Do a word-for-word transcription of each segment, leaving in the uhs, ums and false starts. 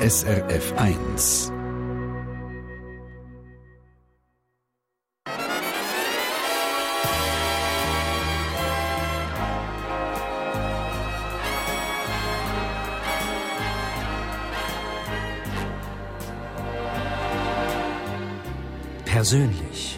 S R F eins. Persönlich.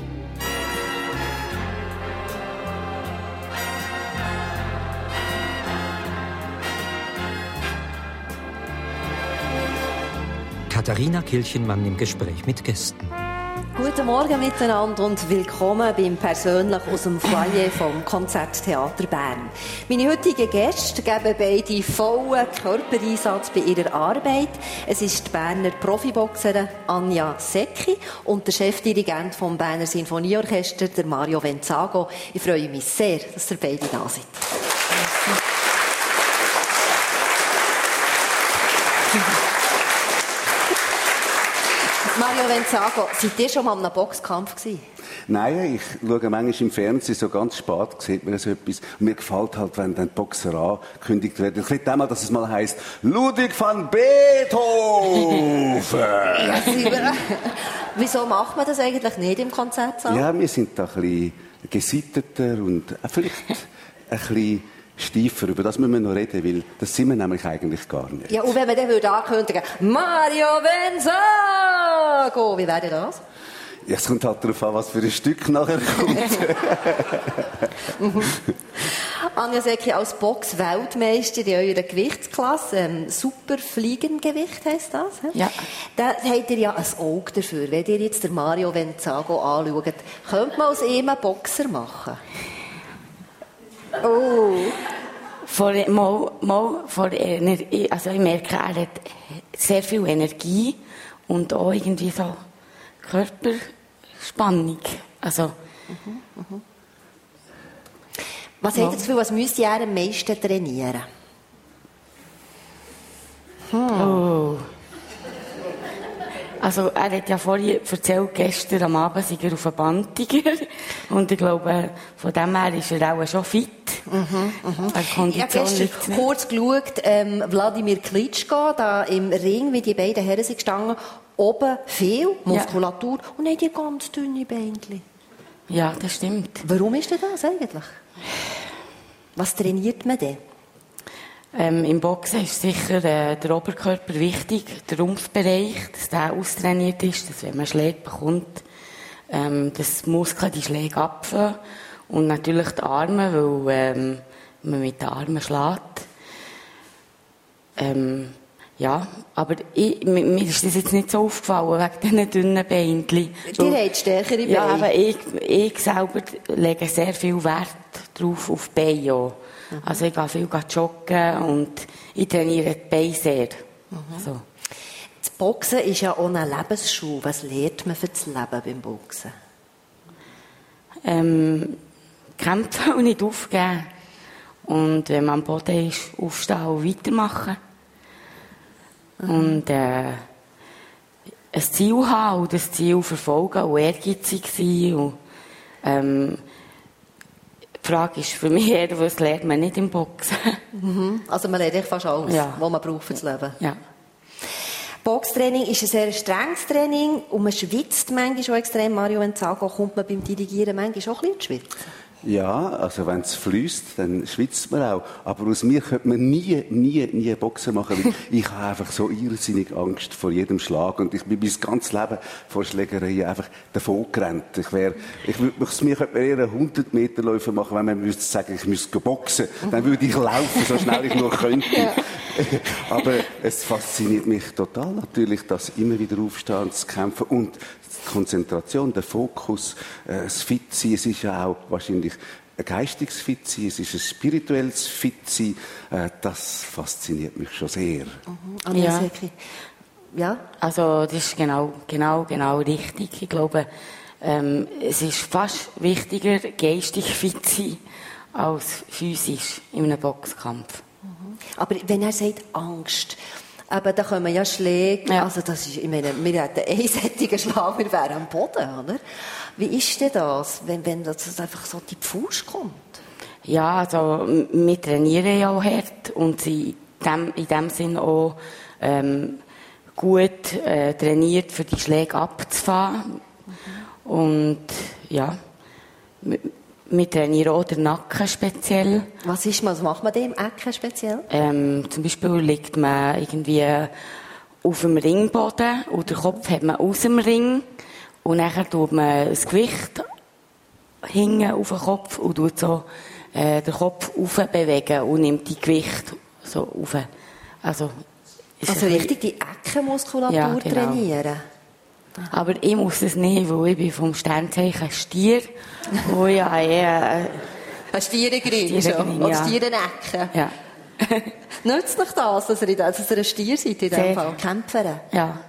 Katharina Kilchenmann im Gespräch mit Gästen. Guten Morgen miteinander und willkommen beim Persönlich aus dem Foyer vom Konzerttheater Bern. Meine heutigen Gäste geben beide vollen Körpereinsatz bei ihrer Arbeit. Es ist die Berner Profiboxerin Anja Secchi und der Chefdirigent vom Berner Sinfonieorchester, der Mario Venzago. Ich freue mich sehr, dass ihr beide da seid. Mario Venzago, seid ihr schon mal in einem Boxkampf gewesen? Nein, ich schaue manchmal im Fernsehen, so ganz spät sieht man so etwas. Und mir gefällt halt, wenn dann die Boxer angekündigt werden. Ich will einmal, dass es mal heisst, Ludwig van Beethoven! Ja, wieso macht man das eigentlich nicht im Konzertsaal? Ja, wir sind da ein bisschen gesitteter und vielleicht ein bisschen steifer. Über das müssen wir noch reden, weil das sind wir nämlich eigentlich gar nicht. Ja, und wenn man dann würde ankündigen, Mario Venzago, wie wäre das? Ja, es kommt halt darauf an, was für ein Stück nachher kommt. mhm. Anja Secchi, als Box-Weltmeister in eurer Gewichtsklasse, ähm, Superfliegengewicht heisst das? He? Ja. Da habt ihr ja ein Auge dafür. Wenn ihr jetzt den Mario Venzago anschaut, könnte man aus ihm einen Boxer machen? Oh. Vor, mal, mal, vor Energie, also ich merke, er hat sehr viel Energie und auch irgendwie so Körperspannung. Also, mhm, mhm. Was ja. habt ihr das Gefühl, was müsst ihr am meisten trainieren? Hm. Oh. Also, er hat ja vorhin erzählt, gestern am Abend sei er auf einem Bandtiger. Und ich glaube, von dem her ist er auch schon fit. Mhm, mhm. Ich habe gestern kurz geschaut, ähm, Wladimir Klitschko, da im Ring, wie die beiden Herren sind gestanden, oben viel Muskulatur ja. und haben die ganz dünne Beinchen. Ja, das stimmt. Warum ist denn das eigentlich? Was trainiert man denn? Ähm, Im Boxen ist sicher äh, der Oberkörper wichtig, der Rumpfbereich, dass der austrainiert ist, dass wenn man Schläge bekommt, ähm, dass die Muskeln die Schläge abfangen. Und natürlich die Arme, weil ähm, man mit den Armen schlägt. Ähm, ja, aber ich, mir, mir ist das jetzt nicht so aufgefallen, wegen diesen dünnen Beinchen. Die haben stärkere Beine. Ja, aber ich, ich selber lege sehr viel Wert drauf auf die Beine auch. Mhm. Also ich gehe viel joggen und ich trainiere die Beine sehr. Mhm. So. Das Boxen ist ja auch ein Lebensschule. Was lernt man für das Leben beim Boxen? Ähm, kämpfen und nicht aufgeben. Und wenn man am Boden ist, aufstehen und weitermachen. Mhm. Und äh, ein Ziel haben und das Ziel verfolgen und ehrgeizig sein. Und, ähm, die Frage ist für mich eher, was lernt man nicht im Boxen? Mhm. Also man lernt echt fast alles, ja. was man braucht für das Leben. Ja. Boxtraining ist ein sehr strenges Training und man schwitzt manchmal schon extrem. Mario Venzago, kommt man beim Dirigieren manchmal auch ein bisschen ins Schwitzen? Ja, also wenn es fließt, dann schwitzt man auch. Aber aus mir könnte man nie, nie, nie Boxen machen, weil ich habe einfach so irrsinnig Angst vor jedem Schlag. Und ich bin mein ganzes Leben vor Schlägereien einfach davon gerannt. Ich wäre, ich würde, aus mir könnte man eher einen hundert Meter Läufer machen, wenn man müsste sagen, ich müsste boxen. Dann würde ich laufen, so schnell ich nur könnte. Ja. Aber es fasziniert mich total natürlich, das immer wieder aufstehen und zu kämpfen und die Konzentration, der Fokus, äh, das Fitsein, es ist ja auch wahrscheinlich ein geistiges Fitsein, es ist ein spirituelles Fitsein, äh, das fasziniert mich schon sehr. Mhm. Ja. ja, also das ist genau, genau, genau richtig. Ich glaube, ähm, es ist fast wichtiger, geistig fit zu sein, als physisch in einem Boxkampf. Mhm. Aber wenn er sagt Angst, aber da kommen ja Schläge, ja. Also das ist, ich meine, wir hätten einen einseitigen Schlag, wir wären am Boden, oder? Wie ist denn das, wenn, wenn das einfach so die Faust kommt? Ja, also wir trainieren ja auch hart und sind in dem, in dem Sinn auch ähm, gut äh, trainiert, für die Schläge abzufahren. Mhm. Und ja, wir, wir trainieren auch den Nacken speziell. Was ist man, was macht man dem Nacken speziell? Ähm, zum Beispiel liegt man irgendwie auf dem Ringboden und den Kopf hat man aus dem Ring und dann tut man das Gewicht hinten auf den Kopf und tut so äh, den Kopf aufbewegen und nimmt die Gewicht so auf. Also, also richtig die Eckenmuskulatur ja, genau. trainieren? Aber ich muss es nicht, weil ich bin vom Sternzeichen Stier, wo ja eher... Äh, ein Stierengrin schon, oder ja. Stierennecke. Ja. Nützt euch das, dass ihr, dass ihr ein Stier seid in diesem Fall? Kämpferin? Ja.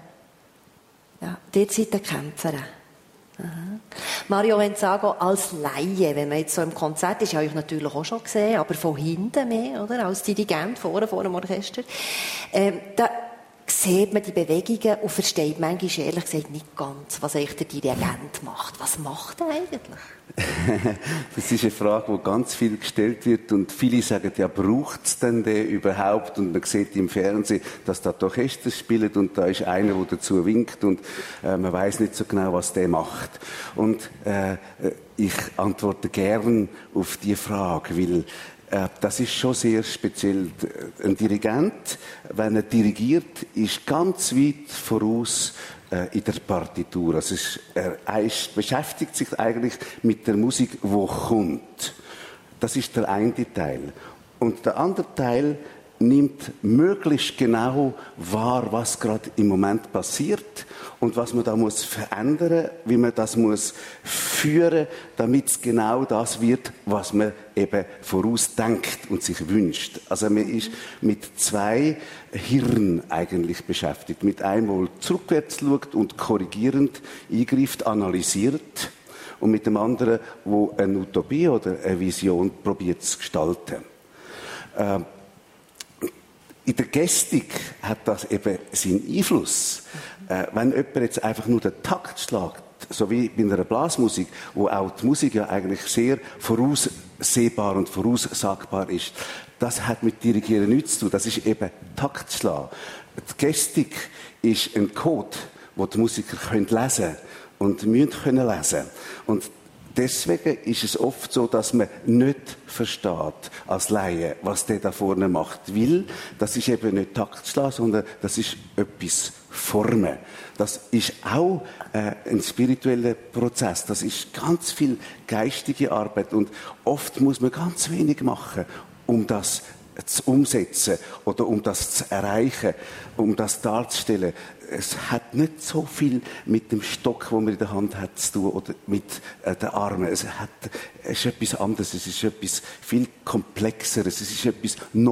Ja, ihr seid ein Kämpferin. Aha. Mario Venzago, als Laie, wenn man jetzt so im Konzert ist, habe ich natürlich auch schon gesehen, aber von hinten mehr, oder? Als Dirigent, vorne, vor dem Orchester. Ähm, da sieht man die Bewegungen und versteht manchmal ehrlich gesagt nicht ganz, was eigentlich der Dirigent macht. Was macht er eigentlich? Das ist eine Frage, die ganz viel gestellt wird und viele sagen, ja, braucht es denn den überhaupt? Und man sieht im Fernsehen, dass da die Orchester spielen und da ist einer, der dazu winkt und äh, man weiß nicht so genau, was der macht. Und äh, ich antworte gern auf die Frage, weil das ist schon sehr speziell. Ein Dirigent, wenn er dirigiert, ist ganz weit voraus äh, in der Partitur. Also es, er, er ist, beschäftigt sich eigentlich mit der Musik, die kommt. Das ist der eine Teil. Und der andere Teil nimmt möglichst genau wahr, was gerade im Moment passiert und was man da muss verändern, wie man das muss führen, damit es genau das wird, was man eben vorausdenkt und sich wünscht. Also man ist mit zwei Hirnen eigentlich beschäftigt. Mit einem, der zurückwärts schaut und korrigierend eingreift, analysiert, und mit dem anderen, der eine Utopie oder eine Vision probiert zu gestalten. Äh, In der Gestik hat das eben seinen Einfluss. Äh, wenn jemand jetzt einfach nur den Takt schlägt, so wie bei einer Blasmusik, wo auch die Musik ja eigentlich sehr voraussehbar und voraussagbar ist, das hat mit Dirigieren nichts zu tun. Das ist eben Taktschlag. Die Gestik ist ein Code, den die Musiker können lesen und müssen können lesen. Und deswegen ist es oft so, dass man nicht versteht, als Laie, was der da vorne macht. Weil, das ist eben nicht Taktschlag, sondern das ist etwas Formen. Das ist auch äh, ein spiritueller Prozess. Das ist ganz viel geistige Arbeit. Und oft muss man ganz wenig machen, um das zu umsetzen oder um das zu erreichen, um das darzustellen. Es hat nicht so viel mit dem Stock, den man in der Hand hat, zu tun, oder mit äh, den Armen. Es, hat, es ist etwas anderes, es ist etwas viel Komplexeres, es ist etwas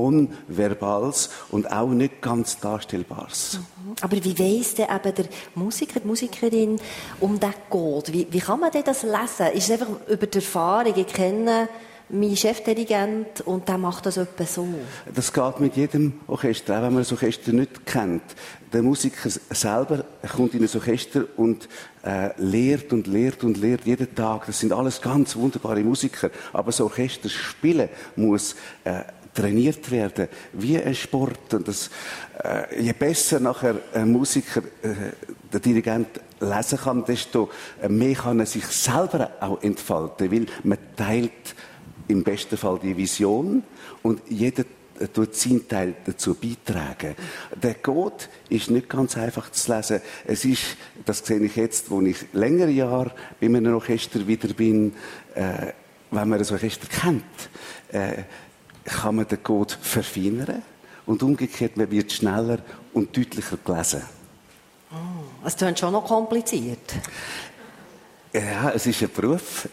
Nonverbales und auch nicht ganz Darstellbares. Mhm. Aber wie weiss denn eben der Musiker, die Musikerin um den Code? Wie, wie kann man denn das lesen? Ist es einfach über die Erfahrung, ich kenne mein Chefdirigent und der macht das etwa so? Das geht mit jedem Orchester, auch wenn man das Orchester nicht kennt. Der Musiker selber kommt in ein Orchester und äh, lehrt und lehrt und lehrt jeden Tag. Das sind alles ganz wunderbare Musiker. Aber so Orchester spielen muss äh, trainiert werden, wie ein Sport. Und das, äh, je besser nachher ein Musiker, äh, der Dirigent, lesen kann, desto mehr kann er sich selber auch entfalten, weil man teilt im besten Fall die Vision und jeder tut seinen Teil dazu beitragen. Der Code ist nicht ganz einfach zu lesen. Es ist, das sehe ich jetzt, wo ich längere Jahre bei einem Orchester wieder bin, äh, wenn man ein Orchester kennt, äh, kann man den Code verfeinern und umgekehrt, man wird schneller und deutlicher gelesen. Oh, es klingt schon noch kompliziert. Ja, es ist ein Beruf.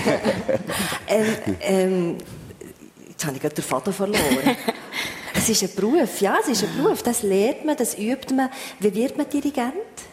ähm, ähm, jetzt habe ich gerade den Faden verloren. Es ist ein Beruf, ja, es ist ein Beruf. Das lernt man, das übt man. Wie wird man Dirigent?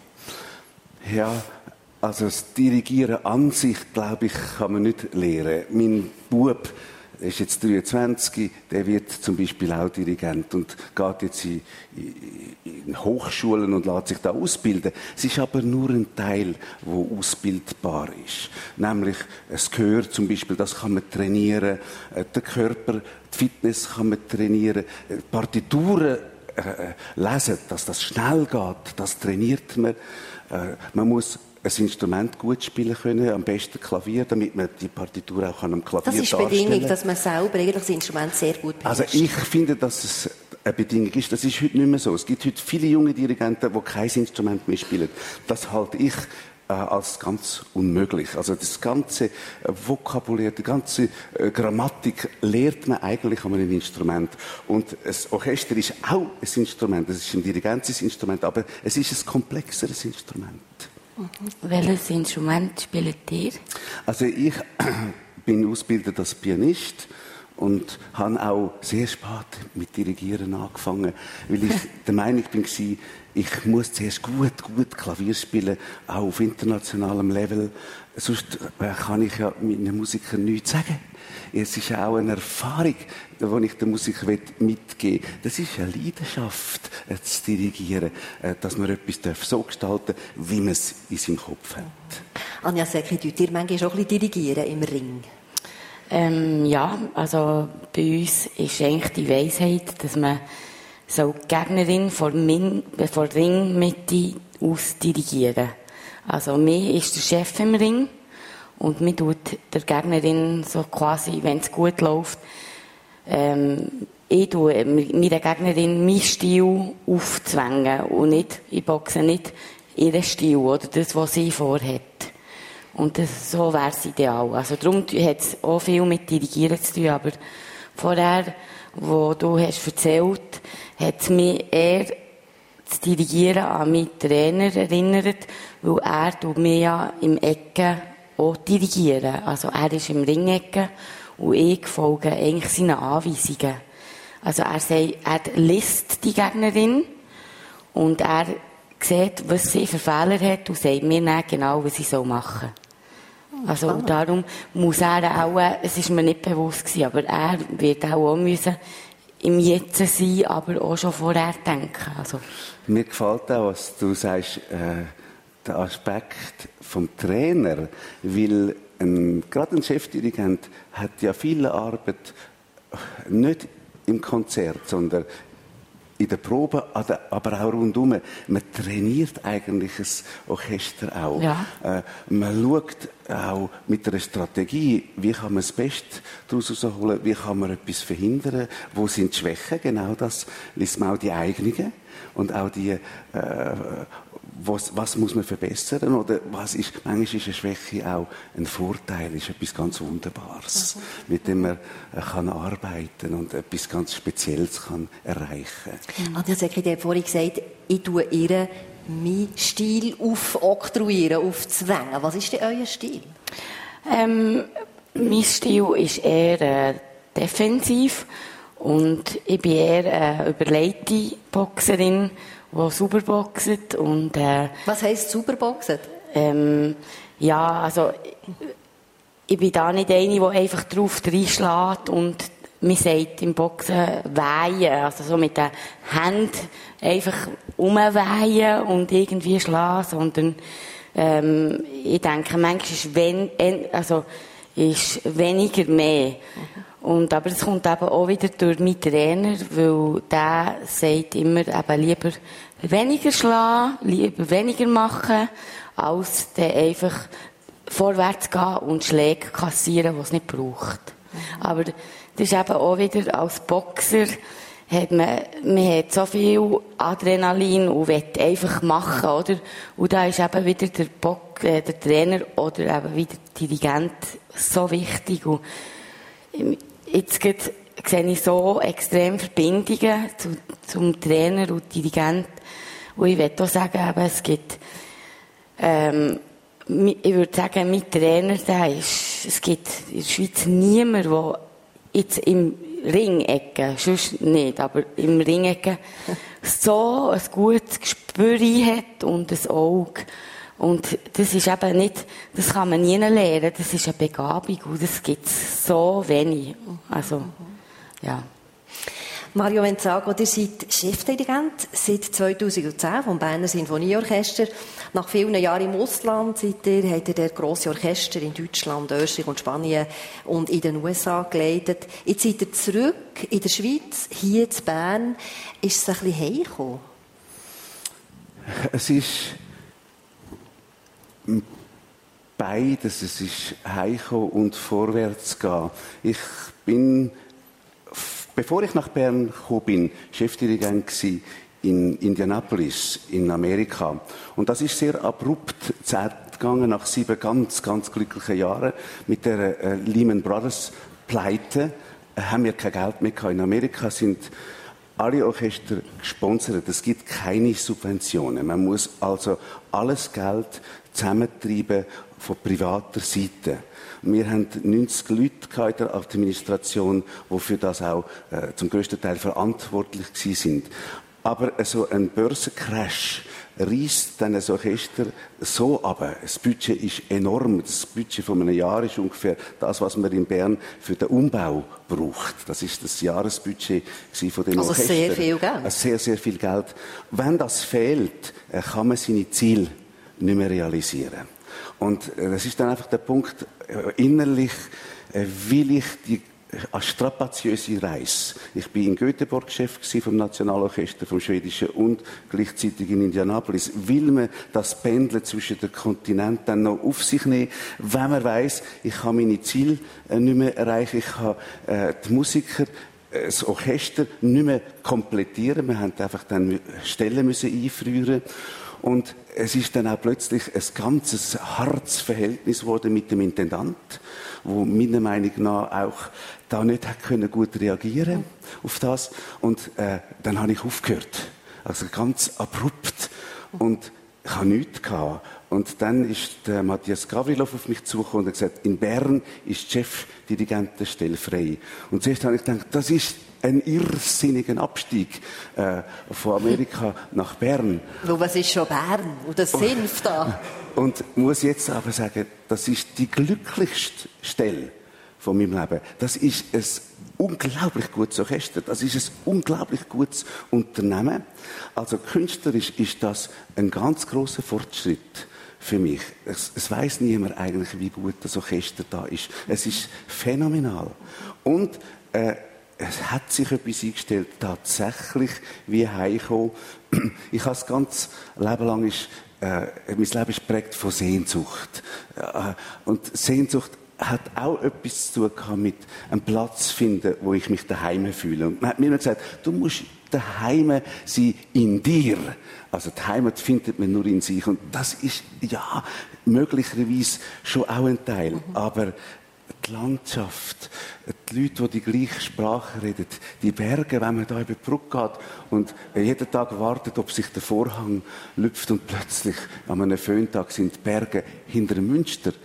Ja, also das Dirigieren an sich, glaube ich, kann man nicht lernen. Mein Bub ist jetzt dreiundzwanzig, der wird zum Beispiel auch Dirigent und geht jetzt in, in Hochschulen und lässt sich da ausbilden. Es ist aber nur ein Teil, der ausbildbar ist. Nämlich das Gehör zum Beispiel, das kann man trainieren, der Körper, die Fitness kann man trainieren, Partituren äh, lesen, dass das schnell geht, das trainiert man. Äh, man muss ein Instrument gut spielen können, am besten Klavier, damit man die Partitur auch am Klavier darstellen kann. Das ist Bedingung, dass man selber eigentlich das Instrument sehr gut beherrscht. Also ich finde, dass es eine Bedingung ist. Das ist heute nicht mehr so. Es gibt heute viele junge Dirigenten, die kein Instrument mehr spielen. Das halte ich äh, als ganz unmöglich. Also das ganze äh, Vokabular, die ganze äh, Grammatik lehrt man eigentlich an einem Instrument. Und das Orchester ist auch ein Instrument. Es ist ein Dirigenziesinstrument, aber es ist ein komplexeres Instrument. Mhm. Welches Instrument spielt ihr? Also ich bin ausgebildet als Pianist und habe auch sehr spät mit Dirigieren angefangen, weil ich der Meinung bin, ich muss zuerst gut, gut Klavier spielen, auch auf internationalem Level. Sonst kann ich ja meinen Musikern nichts sagen. Es ist auch eine Erfahrung, die ich der Musik mitgeben will. Das ist eine Leidenschaft, zu dirigieren, dass man etwas so gestalten darf, wie man es in seinem Kopf hat. Anja Säckli, tut ihr manchmal auch ein bisschen dirigieren im Ring? Ähm, ja, also bei uns ist eigentlich die Weisheit, dass man so die Gegnerin vor, Min, vor Ringmitte aus dirigieren. Also mir ist der Chef im Ring und mir tut der Gegnerin so quasi, wenn es gut läuft, ähm, ich tue meiner Gegnerin meinen Stil aufzwängen und nicht, ich boxe nicht ihren Stil oder das, was sie vorhat. Und das, so wäre es ideal. Also darum hat es auch viel mit Dirigieren zu tun, aber vorher, wo du hast erzählt, hat es mich eher das Dirigieren an meinen Trainer erinnert, weil er tut mir ja im Ecken auch dirigieren. Also er ist im Ringecken und ich folge eigentlich seinen Anweisungen. Also er sagt, er liest die Gegnerin und er sieht, was sie für Fehler hat und sagt mir dann genau, was sie machen soll. Also ah. darum muss er auch, es ist mir nicht bewusst gewesen, aber er wird auch, auch müssen im Jetzt sein, aber auch schon vorher denken. Also. Mir gefällt auch, was du sagst, äh, der Aspekt vom Trainer, weil ein, gerade ein Chefdirigent hat ja viel Arbeit nicht im Konzert, sondern in der Probe, aber auch rundum. Man trainiert eigentlich das Orchester auch. Ja. Äh, man schaut auch mit einer Strategie, wie kann man das Beste daraus herausholen, wie kann man etwas verhindern, wo sind die Schwächen, genau das liest man auch die eigenen und auch die, äh, was, was muss man verbessern oder was ist, manchmal ist eine Schwäche auch ein Vorteil, ist etwas ganz Wunderbares, mhm. mit dem man äh, kann arbeiten und etwas ganz Spezielles kann erreichen. Mhm. Anja Säckli, ihr habt vorhin gesagt, ich tue ihr meinen Stil aufoktroyieren, aufzwängen. Was ist denn euer Stil? Ähm, mein Stil ist eher äh, defensiv und ich bin eher eine überlegte Boxerin, die sauber boxt und äh, was heisst sauber boxen? Ähm, ja, also ich bin da nicht eine, die einfach drauf reinschlägt und man sagt im Boxen wehen, also so mit den Händen einfach umwehen und irgendwie schlagen, sondern ähm, ich denke, manchmal ist, wenn, also, ist weniger mehr. Mhm. Und, aber es kommt eben auch wieder durch meinen Trainer, weil der sagt immer eben lieber weniger schlagen, lieber weniger machen, als dann einfach vorwärts gehen und Schläge kassieren, die es nicht braucht. Mhm. Aber das ist eben auch wieder als Boxer, hat man, man hat so viel Adrenalin und will einfach machen, oder? Und da ist eben wieder der Bock, äh, der Trainer oder eben wieder der Dirigent so wichtig. Und jetzt sehe ich so extrem Verbindungen zu, zum Trainer und Dirigent. Und ich möchte auch sagen, eben, es gibt, ähm, ich würde sagen, mein Trainer, der ist, es gibt in der Schweiz niemand, der jetzt im Ringecke, sonst nicht, aber im Ringecke so ein gutes Gespür hat und ein Auge. Und das ist eben nicht, das kann man nie lernen, das ist eine Begabung und das gibt es so wenig. Also, ja. Mario Venzago, ihr seid Chefdirigent seit zweitausendzehn vom Berner Sinfonieorchester. Nach vielen Jahren im Ausland seid ihr, habt ihr das grosse Orchester in Deutschland, Österreich und Spanien und in den U S A geleitet. Jetzt seid ihr zurück in der Schweiz, hier in Bern. Ist es ein bisschen heimgekommen? Es ist beides. Es ist heimkommen und vorwärts gehen. Ich bin, bevor ich nach Bern gekommen bin, Chefdirigent gsi in Indianapolis in Amerika. Und das ist sehr abrupt zu Ende gegangen nach sieben ganz, ganz glücklichen Jahren mit der äh, Lehman Brothers Pleite. Äh, haben wir kein Geld mehr gehabt. In Amerika sind alle Orchester gesponsert. Es gibt keine Subventionen. Man muss also alles Geld zusammentreiben von privater Seite. Wir haben neunzig Leute in der Administration, die für das auch äh, zum grössten Teil verantwortlich gewesen sind. Aber äh, so ein Börsencrash reisst dann ein Orchester so runter. Das Budget ist enorm. Das Budget von einem Jahr ist ungefähr das, was man in Bern für den Umbau braucht. Das ist das Jahresbudget von den also Orchestern. Also sehr viel Geld. Sehr, sehr viel Geld. Wenn das fehlt, äh, kann man seine Ziele nicht mehr realisieren. Und äh, das ist dann einfach der Punkt, äh, innerlich äh, will ich die eine strapaziöse Reise. Ich bin in Göteborg Chef vom Nationalorchester, vom Schwedischen und gleichzeitig in Indianapolis. Will man das Pendeln zwischen den Kontinenten dann noch auf sich nehmen, wenn man weiss, ich kann meine Ziele äh, nicht mehr erreichen, ich kann äh, die Musiker, äh, das Orchester nicht mehr komplettieren. Wir haben einfach dann Stellen müssen einfrieren. Und es ist dann auch plötzlich ein ganzes hartes Verhältnis geworden mit dem Intendant, wo meiner Meinung nach auch da nicht hat können gut reagieren auf das. Und äh, dann habe ich aufgehört. Also ganz abrupt. Und ich habe nichts gehabt. Und dann ist der Matthias Gavrilov auf mich zugekommen und hat gesagt, in Bern ist die Chefdirigentenstelle frei. Und zuerst habe ich gedacht, das ist ein irrsinniger Abstieg äh, von Amerika nach Bern. Weil was ist schon Bern? Und das Senf da. Und muss jetzt aber sagen, das ist die glücklichste Stelle von meinem Leben. Das ist ein unglaublich gutes Orchester. Das ist ein unglaublich gutes Unternehmen. Also künstlerisch ist das ein ganz grosser Fortschritt für mich. Es, es weiss niemand eigentlich, wie gut das Orchester da ist. Es ist phänomenal. Und äh, es hat sich etwas eingestellt, tatsächlich wie heimkommen. Ich habe das ganze Leben lang, ist, äh, mein Leben ist geprägt von Sehnsucht. Äh, und Sehnsucht hat auch etwas zu tun mit einem Platz finden, wo ich mich daheim fühle. Und man hat mir immer gesagt, du musst daheim sein in dir. Also die Heimat findet man nur in sich. Und das ist, ja, möglicherweise schon auch ein Teil. Mhm. Aber die Landschaft, die Leute, die die gleiche Sprache reden, die Berge, wenn man da über die Brücke geht und jeden Tag wartet, ob sich der Vorhang lüpft und plötzlich an einem Föhntag sind die Berge hinter dem Münster.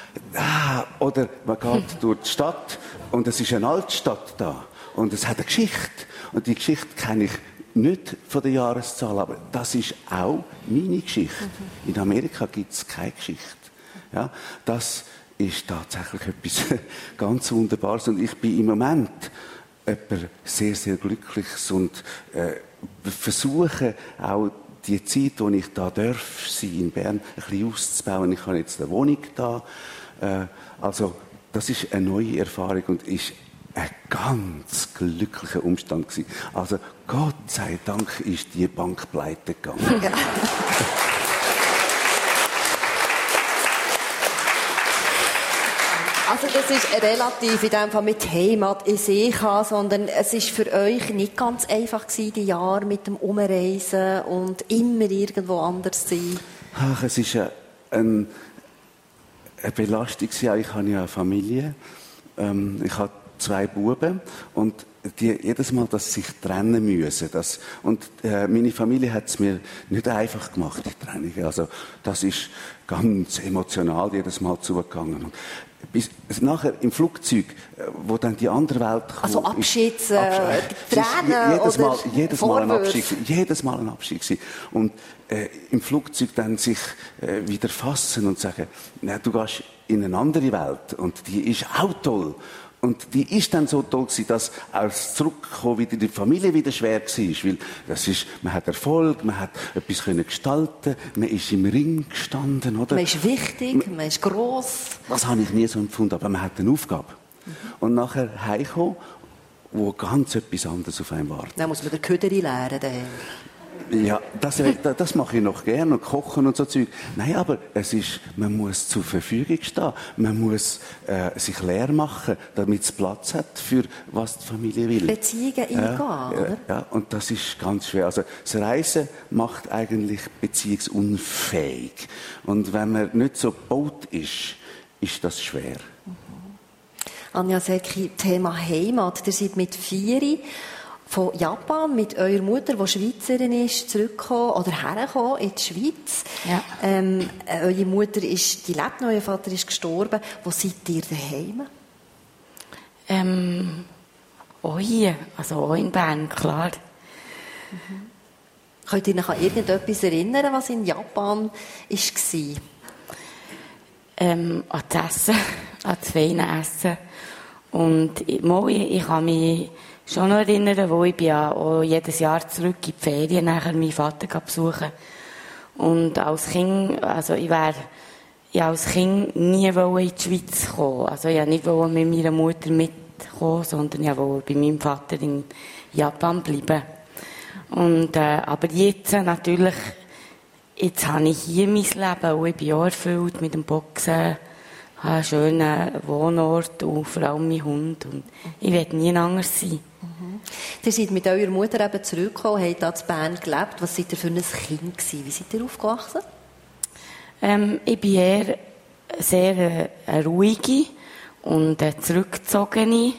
Ah, oder man geht durch die Stadt und es ist eine Altstadt da und es hat eine Geschichte. Und die Geschichte kenne ich nicht von der Jahreszahl, aber das ist auch meine Geschichte. In Amerika gibt es keine Geschichte. Ja, das ist tatsächlich etwas ganz Wunderbares. Und ich bin im Moment jemand sehr, sehr Glückliches und äh, versuche auch die Zeit, die ich da darf, sein in Bern, ein bisschen auszubauen. Ich habe jetzt eine Wohnung da. Äh, also, das ist eine neue Erfahrung und ist ein ganz glücklicher Umstand gewesen. Also, Gott sei Dank ist die Bank pleite gegangen. Ja. Also das ist relativ in dem Fall mit Heimat in sich haben, sondern es ist für euch nicht ganz einfach gewesen, die Jahre mit dem Umreisen und immer irgendwo anders sein. Ach, es ist eine, eine, eine Belastung. Ich habe ja eine Familie. Ähm, ich habe zwei Buben und die jedes Mal, dass sie sich trennen müssen. Das, und äh, meine Familie hat es mir nicht einfach gemacht, die Trennung. Also das ist ganz emotional jedes Mal zugegangen. Und bis nachher im Flugzeug, wo dann die andere Welt kommt. Also Abschieds, äh, Tränen jedes oder Mal, jedes Mal ein Abschied, jedes Mal ein Abschied. Und äh, im Flugzeug dann sich äh, wieder fassen und sagen, na, du gehst in eine andere Welt und die ist auch toll. Und die ist dann so toll gewesen, dass auch das Zurückkommen wieder in die Familie wieder schwer war. Weil das ist, man hat Erfolg, man hat etwas können gestalten, man ist im Ring gestanden, oder? Man ist wichtig, man ist gross. Das habe ich nie so empfunden, aber man hat eine Aufgabe. Mhm. Und nachher heimkommen, wo ganz etwas anderes auf einem wartet. Dann muss man den Köderi lernen. Daheim. Ja, das, das mache ich noch gerne, und kochen und so Zeug. Nein, aber es ist, man muss zur Verfügung stehen. Man muss äh, sich leer machen, damit es Platz hat für was die Familie will. Beziehungen eingehen, ja, oder? Ja, und das ist ganz schwer. Also das Reisen macht eigentlich beziehungsunfähig. Und wenn man nicht so gebaut ist, ist das schwer. Mhm. Anja Secki, Thema Heimat. Ihr seid mit vier von Japan mit eurer Mutter, die Schweizerin ist, zurückgekommen oder hergekommen in die Schweiz. Ja. Ähm, eure Mutter ist, die lebt noch, euer Vater ist gestorben. Wo seid ihr daheim? Ähm, auch hier, also auch in Bern, klar. Mhm. Könnt ihr euch an irgendetwas erinnern, was in Japan war? Ähm, an das Essen, an das feine Essen. Und ich, ich kann mich schon noch erinnern, wo ich bin ja auch jedes Jahr zurück in die Ferien nachher meinen Vater besuchen. Und als Kind, also ich wäre, ich als Kind nie in die Schweiz kommen. Also ich wollte nicht mit meiner Mutter mitkommen, sondern ich wollte bei meinem Vater in Japan bleiben. Und, äh, aber jetzt natürlich, jetzt habe ich hier mein Leben und ich bin auch erfüllt mit dem Boxen. Ich habe einen schönen Wohnort und vor allem meinen Hund. Und ich werde nie anders sein. Mhm. Ihr seid mit eurer Mutter eben zurückgekommen, habt hier in Bern gelebt. Was seid ihr für ein Kind gewesen? Wie seid ihr aufgewachsen? Ähm, ich bin eher sehr äh, eine ruhige und eine zurückgezogene.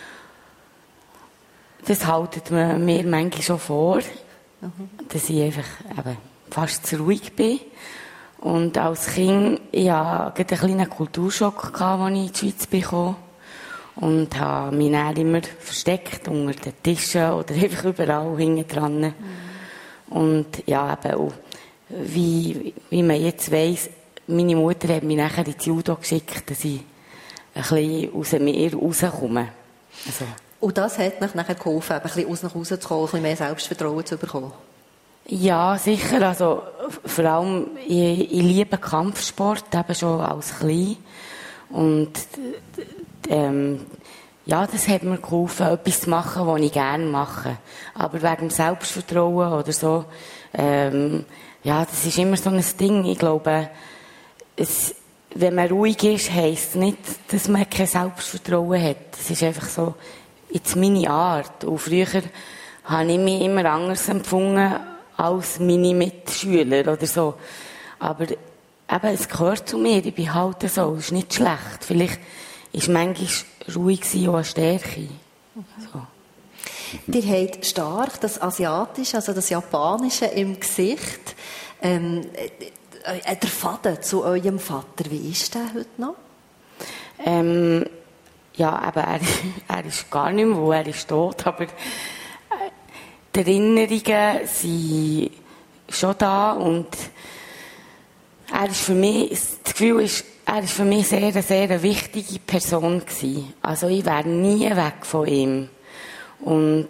Das haltet man mir manchmal schon vor, mhm. dass ich einfach eben fast zu ruhig bin. Und als Kind, ich hatte einen kleinen Kulturschock, als ich in die Schweiz bekam. Und habe mich dann immer versteckt, unter den Tischen oder einfach überall hinten dran. Mhm. Und ja, eben auch, wie, wie man jetzt weiss, meine Mutter hat mich nachher ins Judo geschickt, dass ich ein bisschen aus mir rauskomme. Also. Und das hat mich nachher geholfen, ein bisschen aus nach Hause zu kommen, ein bisschen mehr Selbstvertrauen zu bekommen? Ja, sicher. Also, vor allem, ich, ich liebe Kampfsport, eben schon als Klein. Und, ähm, ja, das hat mir geholfen, etwas zu machen, was ich gerne mache. Aber wegen dem Selbstvertrauen oder so, ähm, ja, das ist immer so ein Ding. Ich glaube, es, wenn man ruhig ist, heisst es nicht, dass man kein Selbstvertrauen hat. Es ist einfach so, jetzt meine Art. Und früher habe ich mich immer anders empfunden als meine Mitschüler oder so. Aber eben, es gehört zu mir. Ich bin halt so. Es ist nicht schlecht. Vielleicht ist manchmal ruhig sein auch eine Stärke. So. Ihr habt stark das Asiatische, also das Japanische im Gesicht. Ähm, äh, der Vater zu eurem Vater, wie ist der heute noch? Ähm, ja, aber er, er ist gar nicht mehr, wo er ist tot, aber die Erinnerungen sind schon da und er ist für mich, das Gefühl ist, er ist für mich sehr, eine sehr wichtige Person gewesen. Also ich wäre nie weg von ihm. Und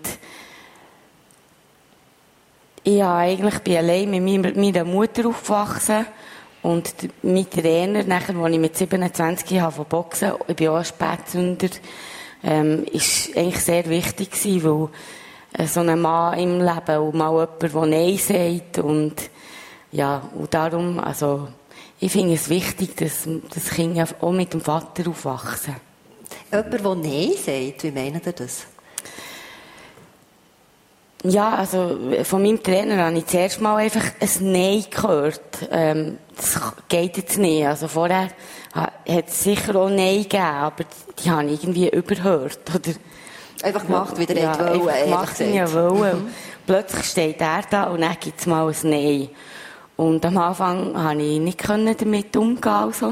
ich habe eigentlich bin allein mit meiner, meiner Mutter aufgewachsen und mein Trainer, nachher, als ich mit siebenundzwanzig Jahren von Boxen, ich bin auch ein Spätzünder, ähm, ist eigentlich sehr wichtig gewesen, weil äh, so ein Mann im Leben und mal jemand, der Nein sagt und ja, und darum, also ich finde es wichtig, dass, dass Kinder auch mit dem Vater aufwachsen. Jemand, der Nein sagt, wie meint ihr das? Ja, also von meinem Trainer habe ich zuerst mal einfach ein Nein gehört. Ähm, das geht jetzt nicht. Also vorher hat es sicher auch Nein gegeben, aber die habe ich irgendwie überhört. Oder, einfach gemacht, wie der ja, wollte. Einfach gemacht, wie er wollte. Mhm. Plötzlich steht er da und dann gibt es mal ein Nein. Und am Anfang konnte ich nicht damit umgehen. Also.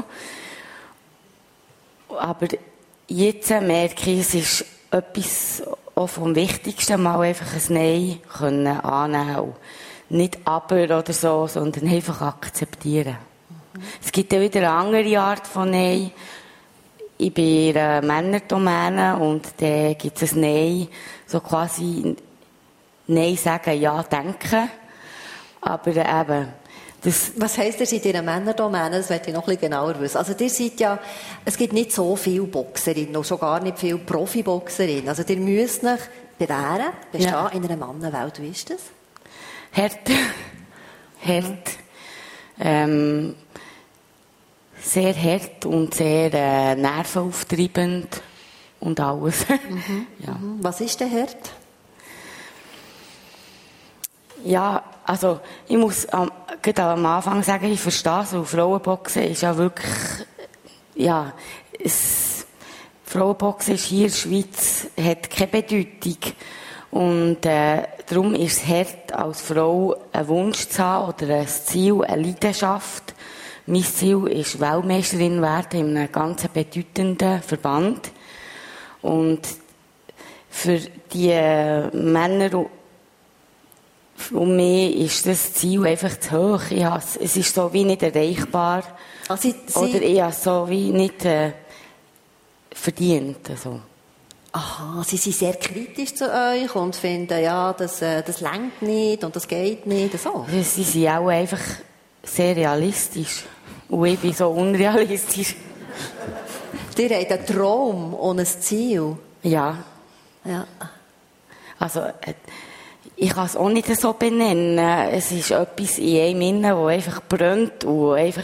Aber jetzt merke ich, es ist etwas auch vom Wichtigsten, mal einfach ein Nein können annehmen. Nicht aber oder so, sondern einfach akzeptieren. Mhm. Es gibt ja wieder eine andere Art von Nein. ich bin in einer Männerdomäne und da gibt es ein Nein, so quasi Nein sagen, Ja denken. Aber eben, das... Was heisst, ihr seid in einer Männerdomäne? Das möchte ich noch ein bisschen genauer wissen. Also ihr seid ja, es gibt nicht so viele Boxerinnen und schon gar nicht viele Profiboxerinnen. Also ihr müsst euch bewähren, bestehen ja. in einer Mannenwelt. Wie ist das? Hart. Hart. Ähm, sehr hart und sehr äh, nervenaufreibend und alles. Mhm. ja. Was ist denn hart? Ja, also ich muss am, gerade am Anfang sagen, ich verstehe es, weil Frauenboxen ist ja wirklich, ja, es, Frauenboxen ist hier in der Schweiz, hat keine Bedeutung. Und äh, darum ist es hart, als Frau einen Wunsch zu haben oder ein Ziel, eine Leidenschaft. Mein Ziel ist Weltmeisterin werden in einem ganz bedeutenden Verband. Und für die äh, Männer und mich ist das Ziel einfach zu hoch. Ich has, es ist so wie nicht erreichbar. Also Sie, Sie oder ich habe es so wie nicht äh, verdient. Also. Aha, Sie sind sehr kritisch zu euch und finden, ja, das, äh, das reicht nicht und das geht nicht. So. Sie sind auch einfach sehr realistisch. Und ich bin so unrealistisch. Ihr habt einen Traum und ein Ziel. Ja. Ja. Also, äh, ich kann es auch nicht so benennen. Es ist etwas in einem innen, das einfach brennt und einfach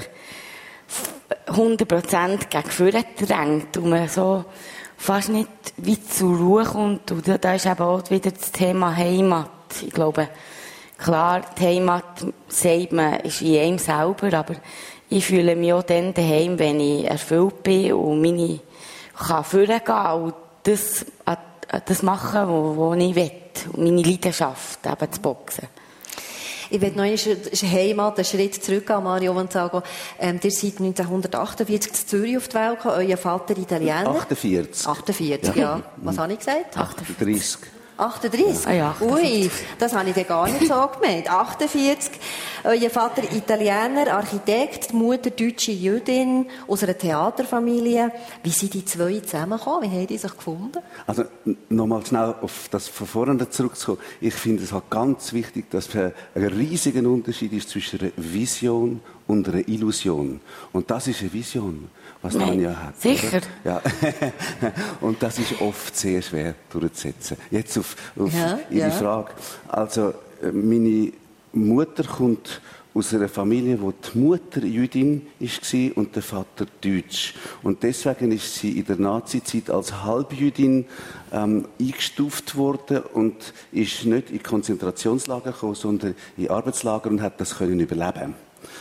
hundert Prozent gegen vorne drängt und man so fast nicht wie zur Ruhe kommt. Und da ist eben auch wieder das Thema Heimat. Ich glaube, klar, die Heimat, sagt man, ist in einem selber, aber ich fühle mich auch dann daheim, wenn ich erfüllt bin und meine, kann vorgehen und das, das machen, was ich will. Und meine Leidenschaft, eben zu boxen. Ich will noch eine Heimat, einen Schritt zurück an Mario und sagen, ähm, ihr seid neunzehnhundertachtundvierzig in Zürich auf die Welt gekommen, euer Vater Italiener. achtundvierzig. achtundvierzig, ja. ja. Was habe ich gesagt? achtunddreißig. achtunddreißig? Ah ja, achtunddreißig. Ui, das habe ich dann gar nicht so gemeint. achtundvierzig. Euer Vater Italiener, Architekt, die Mutter deutsche Jüdin aus einer Theaterfamilie. Wie sind die zwei zusammengekommen? Wie haben die sich gefunden? Also, nochmal schnell auf das von vorne zurückzukommen. Ich finde es halt ganz wichtig, dass ein riesiger Unterschied ist zwischen einer Vision und einer Illusion. Und das ist eine Vision, was Nein, Tanja hat. sicher. Oder? Ja. Und das ist oft sehr schwer durchzusetzen. Jetzt auf, auf ja, Ihre ja. Frage. Also, meine Mutter kommt aus einer Familie, wo die Mutter Jüdin war und der Vater Deutsch. Und deswegen ist sie in der Nazizeit als Halbjüdin ähm, eingestuft worden und ist nicht in Konzentrationslager gekommen, sondern in Arbeitslager und hat das können überleben.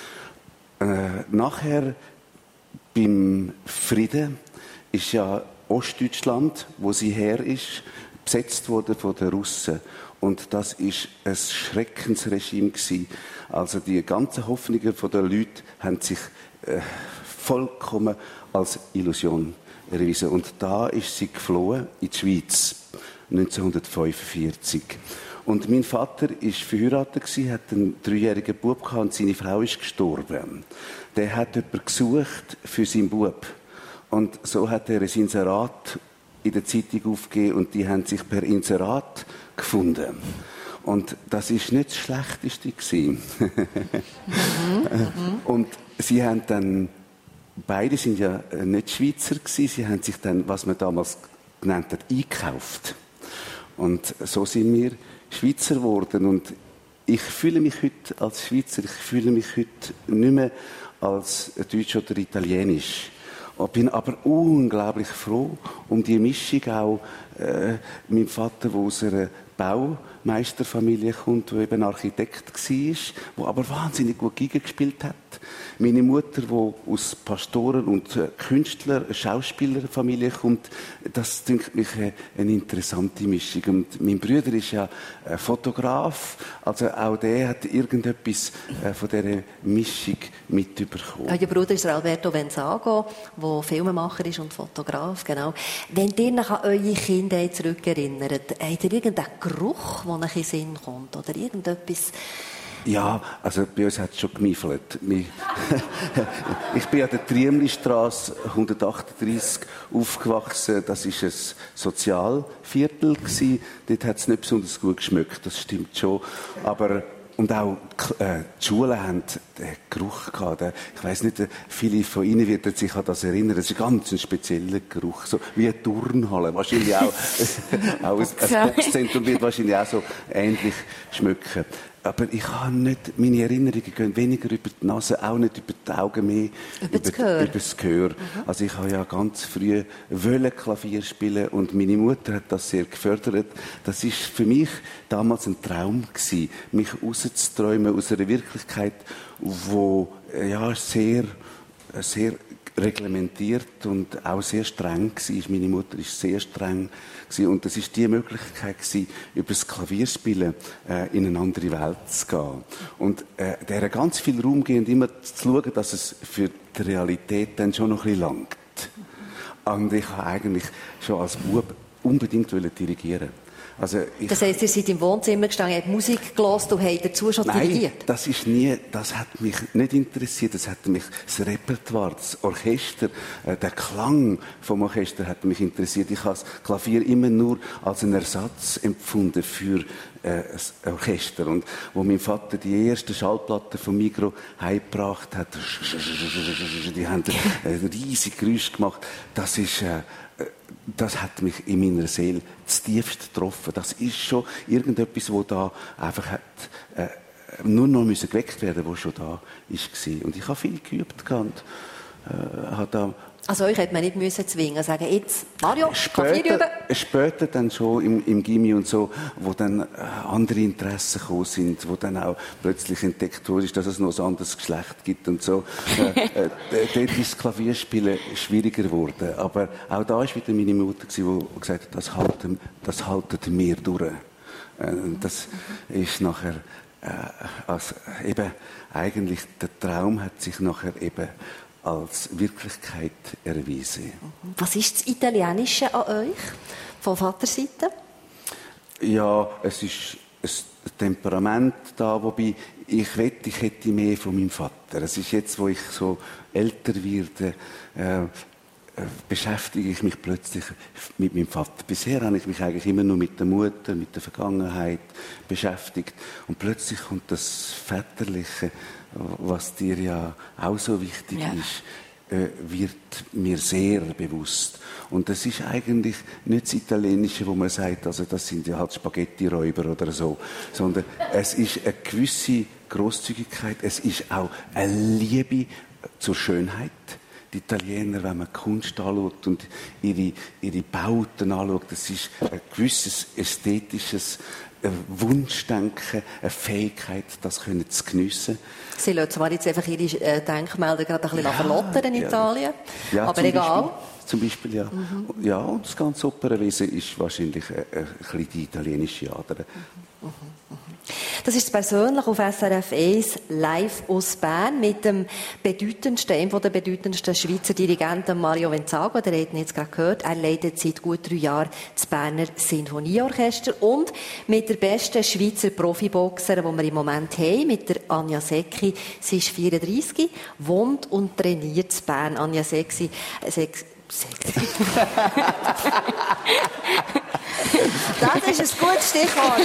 Äh, nachher beim Frieden ist ja Ostdeutschland, wo sie her ist, besetzt worden von den Russen. Und das ist ein Schreckensregime gewesen. Also die ganzen Hoffnungen der Leute haben sich äh, vollkommen als Illusion erwiesen. Und da ist sie geflohen in die Schweiz, neunzehnhundertfünfundvierzig. Und mein Vater war verheiratet, hat einen dreijährigen Bub gehabt und seine Frau ist gestorben. Der hat jemanden gesucht für seinen Bub. Und so hat er ein Inserat in der Zeitung aufgegeben und die haben sich per Inserat gefunden. Und das ist nicht das Schlechteste gewesen. mhm, und sie haben dann, beide sind ja nicht Schweizer gewesen, sie haben sich dann, was man damals genannt hat, eingekauft. Und so sind wir Schweizer geworden. Und ich fühle mich heute als Schweizer, ich fühle mich heute nicht mehr als Deutsch oder Italienisch. Ich bin aber unglaublich froh um die Mischung auch. Äh, mein Vater, der aus einer Baumeisterfamilie kommt, der eben Architekt war, der aber wahnsinnig gut Geige gespielt hat. Meine Mutter, die aus Pastoren- und Künstler-, Schauspielerfamilie kommt, das dünkt mich eine interessante Mischung. Und mein Bruder ist ja Fotograf, also auch der hat irgendetwas von dieser Mischung mitbekommen. Euer Bruder ist Alberto Venzago, der Filmemacher ist und Fotograf, genau. Wenn ihr euch an eure Kindheit zurückerinnert, habt ihr irgendeinen Geruch, der euch in den Sinn kommt? Oder irgendetwas, Ja, also bei uns hat es schon gemiefelt. Ich bin an der Triemlistrasse hundertachtunddreissig aufgewachsen. Das war ein Sozialviertel. Dort hat es nicht besonders gut geschmeckt, das stimmt schon. Aber und auch äh, die Schulen haben den Geruch gehabt. Ich weiss nicht, viele von Ihnen werden sich an das erinnern. Es ist ein ganz ein spezieller Geruch, so wie eine Turnhalle. Wahrscheinlich auch, auch ein, ein Boxzentrum wird wahrscheinlich auch so ähnlich schmecken. Aber ich habe nicht, meine Erinnerungen gehen weniger über die Nase, auch nicht über die Augen, mehr über, über das Gehör. Über das Gehör. Mhm. Also ich habe ja ganz früh wollen Klavier spielen und meine Mutter hat das sehr gefördert. Das ist für mich damals ein Traum gewesen, mich rauszuträumen aus einer Wirklichkeit, wo ja sehr, sehr reglementiert und auch sehr streng war. Meine Mutter war sehr streng und das war die Möglichkeit gewesen, über das Klavierspielen äh, in eine andere Welt zu gehen. Und äh, der ganz viel Raum gehen, immer zu schauen, dass es für die Realität dann schon noch ein bisschen langt. Und ich habe eigentlich schon als Bub unbedingt dirigieren. Also ich, das heisst, ihr seid im Wohnzimmer gestanden, ihr habt Musik gehört und habt dazu schon nein, dirigiert? das ist nie, das hat mich nicht interessiert. Das hat mich, das Repertoire, das Orchester, äh, der Klang vom Orchester hat mich interessiert. Ich habe das Klavier immer nur als einen Ersatz empfunden für äh, das Orchester. Und wo mein Vater die erste Schallplatte vom Migros heimgebracht hat, die haben ein riesiges Geräusch gemacht. Das ist, äh, das hat mich in meiner Seele zutiefst getroffen. Das ist schon irgendetwas, wo da einfach hat, äh, nur noch müssen geweckt werden, wo schon da war. Und ich habe viel geübt und äh, habe da also euch hätte man nicht müssen zwingen, sagen, jetzt, Mario, Klavier üben. Später dann schon im, im Gymi und so, wo dann äh, andere Interessen gekommen sind, wo dann auch plötzlich entdeckt wurde, dass es noch ein anderes Geschlecht gibt und so. Äh, äh, dort ist das Klavierspielen schwieriger geworden. Aber auch da war wieder meine Mutter, die gesagt hat, das halten, das halten wir durch. Äh, das ist nachher, äh, also eben, eigentlich, der Traum hat sich nachher eben als Wirklichkeit erwiesen. Was ist das Italienische an euch, von Vaterseite? Ja, es ist ein Temperament da, wobei ich wette, ich hätte mehr von meinem Vater. Es ist jetzt, wo ich so älter werde, äh, beschäftige ich mich plötzlich mit meinem Vater. Bisher habe ich mich eigentlich immer nur mit der Mutter, mit der Vergangenheit beschäftigt. Und plötzlich kommt das Väterliche, was dir ja auch so wichtig ja. ist, äh, wird mir sehr bewusst. Und das ist eigentlich nicht das Italienische, wo man sagt, also das sind ja halt Spaghetti-Räuber oder so, sondern es ist eine gewisse Grosszügigkeit, es ist auch eine Liebe zur Schönheit. Die Italiener, wenn man Kunst anschaut und ihre, ihre Bauten anschaut, das ist ein gewisses ästhetisches Wunschdenken, eine Fähigkeit, das können zu geniessen. Sie lassen zwar jetzt einfach ihre äh, Denkmäler gerade ein bisschen ja, verlottern in ja. Italien, ja, aber egal. Beispiel, zum Beispiel, ja. Mhm. Ja, und das ganze Opernwesen ist wahrscheinlich ein, ein bisschen die italienische Ader. Mhm. Mhm. Das ist persönlich auf S R F eins live aus Bern mit dem bedeutendsten, einem der bedeutendsten Schweizer Dirigenten Mario Venzago. Der hat ihn jetzt gerade gehört. Er leitet seit gut drei Jahren das Berner Sinfonieorchester und mit der besten Schweizer Profiboxerin, die wir im Moment haben, mit der Anja Secki. Sie ist vierunddreissig, wohnt und trainiert in Bern. Anja Secki, Secki Sexy. Das ist ein gutes Stichwort.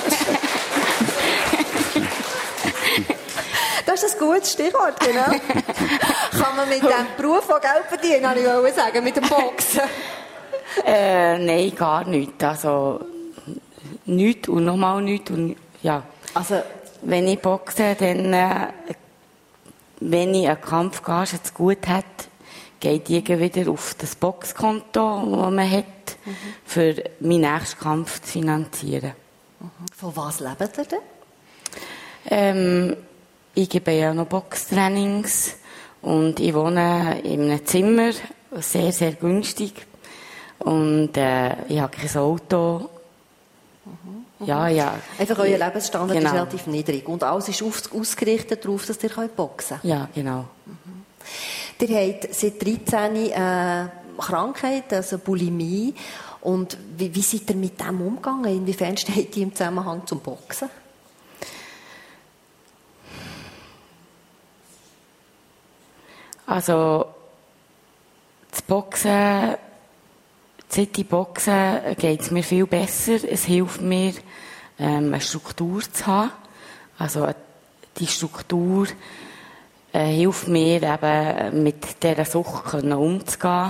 Das ist ein gutes Stichwort, genau. Kann man mit diesem Beruf auch Geld verdienen, habe ich wollte sagen, mit dem Boxen? Äh, nein, gar nicht. Also, nichts und nochmal nichts. Und, ja. Also, wenn ich boxe, dann, äh, wenn ich einen Kampfgage zu gut habe, geht die wieder auf das Boxkonto, das man hat, mhm. für meinen nächsten Kampf zu finanzieren. Mhm. Von was lebt ihr denn? Ähm, ich gebe ja noch Boxtrainings und ich wohne in einem Zimmer, sehr, sehr günstig. Und äh, ich habe kein Auto. Mhm. Ja, ja. Einfach euer Lebensstandard genau. ist relativ niedrig und alles ist ausgerichtet darauf, dass ihr boxen könnt. Ja, genau. Mhm. Ihr habt seit dreizehn eine äh, Krankheit, also Bulimie. Und wie, wie seid ihr mit dem umgegangen? Inwiefern steht die im Zusammenhang zum Boxen? Also, das Boxen, seit ich boxe, geht es mir viel besser. Es hilft mir, ähm, eine Struktur zu haben. Also, die Struktur äh, hilft mir eben, mit dieser Sucht umzugehen.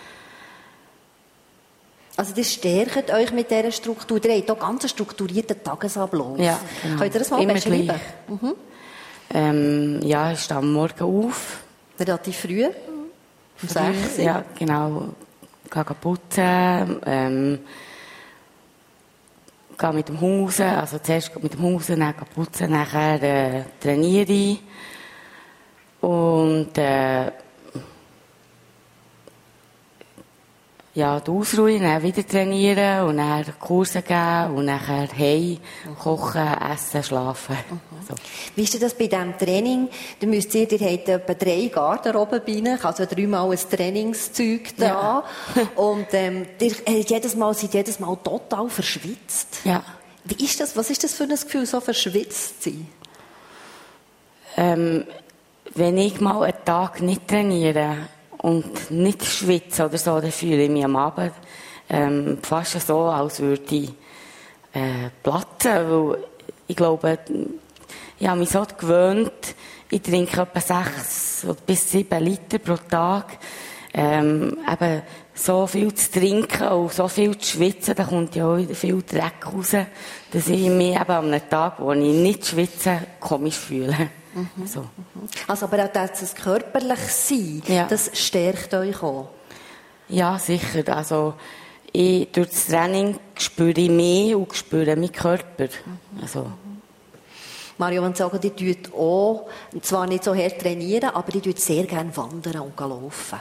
Also, das stärkt euch mit dieser Struktur. Ihr habt hier ganz einen strukturierten Tagesablauf. Ja, genau. Könnt ihr das mal Immer beschreiben? gleich. Mhm. Ähm, ja, ich stehe am Morgen auf. Relativ früh? Um sechs? Ja, genau. Gehe putzen, ähm, gehe mit dem Hund raus, also zuerst mit dem Hund raus, dann gehe putzen, nachher äh, trainiere ich. Und äh, ja, ausruhen, dann wieder trainieren und dann Kurse geben und nachher heim, kochen, essen, schlafen. Mhm. So. Wie ist denn das bei diesem Training? Da müsst ihr, ihr habt etwa drei Garderobenbeine, also dreimal ein Trainingszeug da. Ja. Und ähm, ihr äh, jedes Mal, seid jedes Mal total verschwitzt. Ja. Wie ist das, was ist das für ein Gefühl, so verschwitzt zu sein? Ähm, wenn ich mal einen Tag nicht trainiere und nicht schwitze oder so, dann fühle ich mich am Abend ähm, fast so, als würde ich äh, platzen, weil ich glaube, ich habe mich so gewöhnt, ich trinke etwa sechs bis sieben Liter pro Tag. Ähm, eben so viel zu trinken und so viel zu schwitzen, da kommt ja auch wieder viel Dreck raus, dass ich mich eben an einem Tag, wo ich nicht schwitze, komisch fühle. Mhm. So. Also, aber auch das körperlich sein, Ja. das stärkt euch auch. Ja, sicher. Also, ich, durch das Training spüre ich mehr und spüre meinen Körper. Also. Mario, wenn Sie sagen, die tut auch, zwar nicht so hart trainieren, aber die tut sehr gerne wandern und laufen.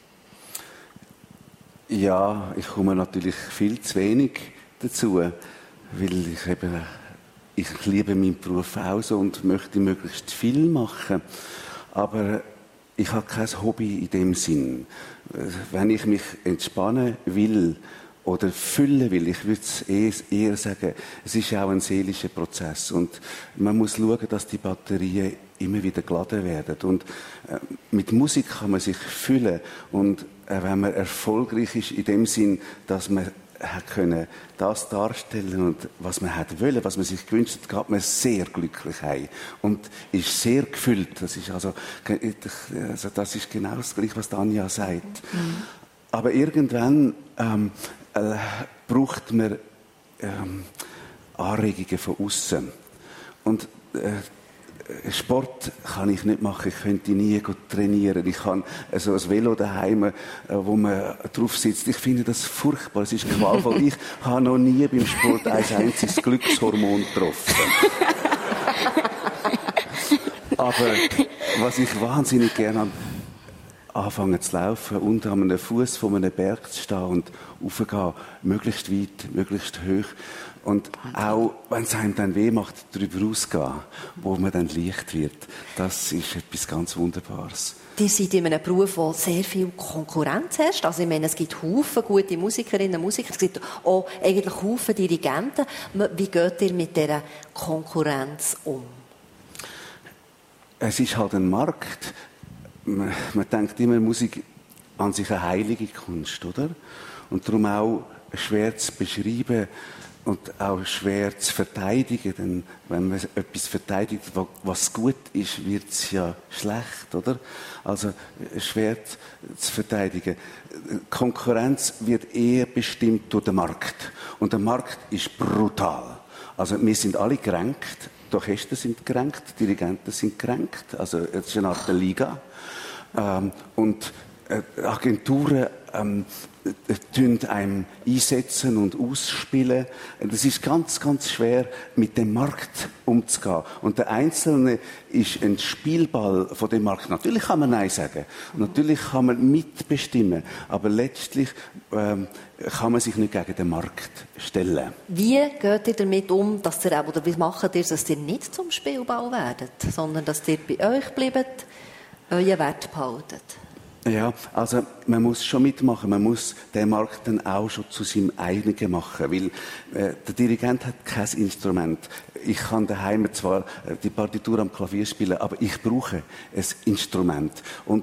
Ja, ich komme natürlich viel zu wenig dazu, weil ich eben, ich liebe meinen Beruf auch so und möchte möglichst viel machen. Aber ich habe kein Hobby in dem Sinn. Wenn ich mich entspannen will oder füllen will, ich würde es eher, eher sagen, es ist auch ein seelischer Prozess und man muss schauen, dass die Batterien immer wieder geladen werden. Und äh, mit Musik kann man sich füllen und äh, wenn man erfolgreich ist in dem Sinn, dass man hat können das darstellen und was man hat wollen, was man sich gewünscht hat, geht man sehr glücklich heim und ist sehr gefüllt. Das ist also, also das ist genau das Gleiche, was Anja sagt. Mhm. Aber irgendwann ähm, äh, braucht man ähm, Anregungen von außen und äh, Sport kann ich nicht machen, ich könnte nie trainieren. Ich kann so ein Velo daheim, wo man drauf sitzt. Ich finde das furchtbar, es ist qualvoll. Ich habe noch nie beim Sport ein einziges Glückshormon getroffen. Aber was ich wahnsinnig gerne habe, anfangen zu laufen und an einem Fuß von einem Berg zu stehen und raufgehen, möglichst weit, möglichst hoch. Und auch, wenn es einem dann weh macht, darüber rausgehen, wo man dann leicht wird, das ist etwas ganz Wunderbares. Ihr seid in einem Beruf, wo sehr viel Konkurrenz herrscht. Also ich meine, es gibt Haufen gute Musikerinnen und Musiker, es gibt auch eigentlich Haufen Dirigenten. Wie geht ihr mit dieser Konkurrenz um? Es ist halt ein Markt. Man, man denkt immer, Musik an sich eine heilige Kunst, oder? Und darum auch schwer zu beschreiben und auch schwer zu verteidigen. Denn wenn man etwas verteidigt, was gut ist, wird es ja schlecht, oder? Also schwer zu verteidigen. Konkurrenz wird eher bestimmt durch den Markt. Und der Markt ist brutal. Also wir sind alle gekränkt. Die Orchester sind gekränkt, die Dirigenten sind gekränkt. Also es ist eine Art der Liga. Ähm, und äh, Agenturen ähm, tun einem einsetzen und ausspielen. Das ist ganz, ganz schwer, mit dem Markt umzugehen. Und der Einzelne ist ein Spielball von dem Markt. Natürlich kann man Nein sagen. Natürlich kann man mitbestimmen. Aber letztlich ähm, kann man sich nicht gegen den Markt stellen. Wie geht ihr damit um, dass ihr, oder wie macht ihr, dass ihr nicht zum Spielball werdet, sondern dass ihr bei euch bleibt, euren Wert behaltet? Ja, also man muss schon mitmachen, man muss den Markt dann auch schon zu seinem eigenen machen, weil äh, der Dirigent hat kein Instrument. Ich kann daheim zwar die Partitur am Klavier spielen, aber ich brauche ein Instrument. Und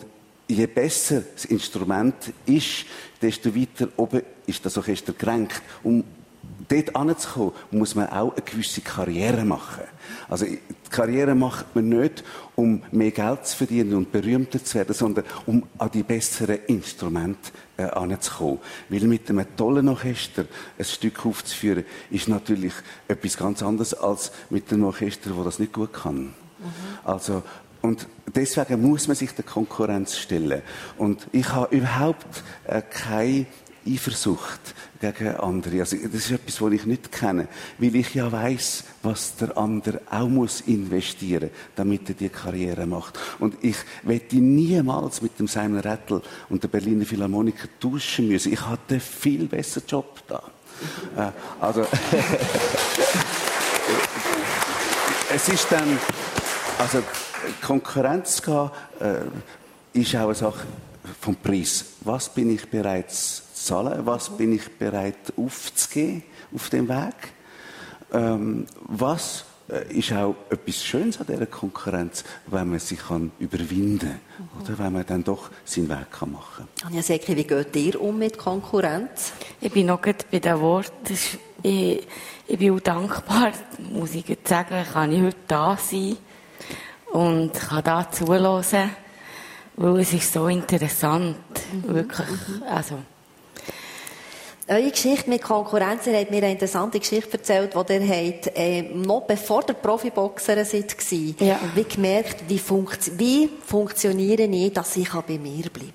je besser das Instrument ist, desto weiter oben ist das Orchester gerankt. Um dort anzukommen, muss man auch eine gewisse Karriere machen. Also, die Karriere macht man nicht, um mehr Geld zu verdienen und berühmter zu werden, sondern um an die besseren Instrumente äh, anzukommen. Weil mit einem tollen Orchester ein Stück aufzuführen, ist natürlich etwas ganz anderes als mit einem Orchester, das das nicht gut kann. Mhm. Also, und deswegen muss man sich der Konkurrenz stellen. Und ich habe überhaupt äh, keine Eifersucht gegen andere. Also, das ist etwas, was ich nicht kenne. Weil ich ja weiss, was der andere auch muss investieren, damit er die Karriere macht. Und ich wette niemals mit dem Simon Rattle und der Berliner Philharmoniker tauschen müssen. Ich hatte einen viel besseren Job da. äh, also, es ist dann, also, Konkurrenz gehen, äh, ist auch eine Sache vom Preis. Was bin ich bereit zu zahlen? Was bin ich bereit aufzugeben auf dem Weg? Ähm, was äh, ist auch etwas Schönes an dieser Konkurrenz, wenn man sich kann überwinden kann, mhm. oder wenn man dann doch seinen Weg kann machen kann. Anja Säckli, wie geht ihr um mit Konkurrenz? Ich bin noch gerade bei den Worten. Ich, ich bin auch dankbar, muss ich sagen, kann ich heute da sein und kann da zuhören, weil es ist so interessant, mhm. wirklich, also. Eure Geschichte mit Konkurrenz, ihr habt mir eine interessante Geschichte erzählt, die ihr habt, äh, noch bevor ihr Profiboxer seid, ja. wie gemerkt, wie, funkt, wie funktioniere ich, dass ich bei mir bleiben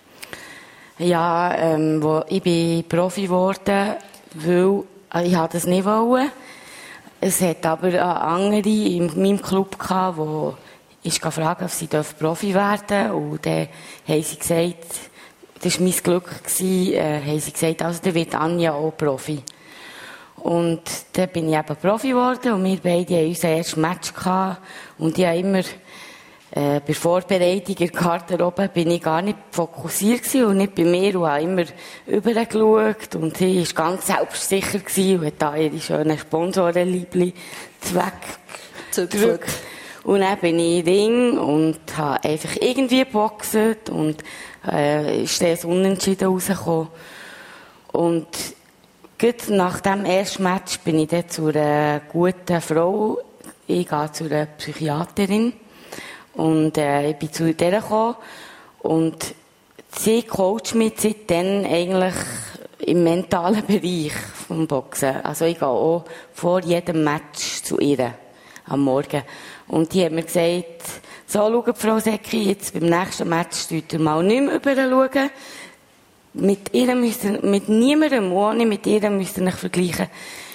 kann? Ja, ähm, wo ich bin Profi geworden, weil äh, ich das nicht wollte. Es hat aber andere in meinem Club gehabt, die ich gefragt, ob sie Profi werden dürfen. Und dann haben sie gesagt, das war mein Glück, gewesen, äh, haben sie gesagt, also dann wird Anja auch Profi. Und dann bin ich eben Profi geworden und wir beide hatten unser erstes Match gehabt. Und ich habe immer, äh, bei der Vorbereitung in der Garderobe bin ich gar nicht fokussiert gewesen und nicht bei mir und habe immer rübergeschaut. Und sie war ganz selbstsicher gewesen und hat da ihre schönen Sponsorenliebli weggedrückt. Und dann bin ich in den Ring und habe einfach irgendwie geboxt und äh, ist dann Unentschieden rausgekommen. Und gerade nach dem ersten Match bin ich dann zu einer guten Frau. Ich gehe zu einer Psychiaterin. Und äh, ich bin zu der gekommen. Und sie coacht mich seitdem eigentlich im mentalen Bereich vom Boxen. Also ich gehe auch vor jedem Match zu ihr am Morgen. Und die hat mir gesagt, so, schaut, Frau Säckli, jetzt beim nächsten Match dürft ihr mal nicht mehr rüber schauen. Mit ihr müsst ihr, mit niemandem, ohne mit ihr müsst ihr euch vergleichen.